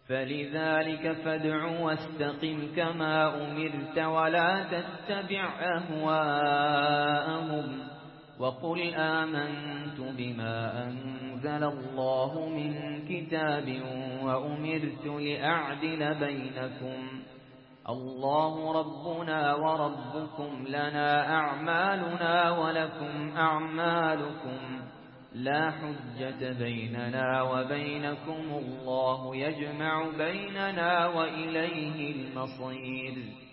فلذلك فادع واستقم كما أمرت ولا تتبع أهواءهم وقل آمنت بما أنزل الله من كتاب وأمرت لأعدل بينكم الله ربنا وربكم لنا أعمالنا ولكم أعمالكم لا حجة بيننا وبينكم الله يجمع بيننا وإليه المصير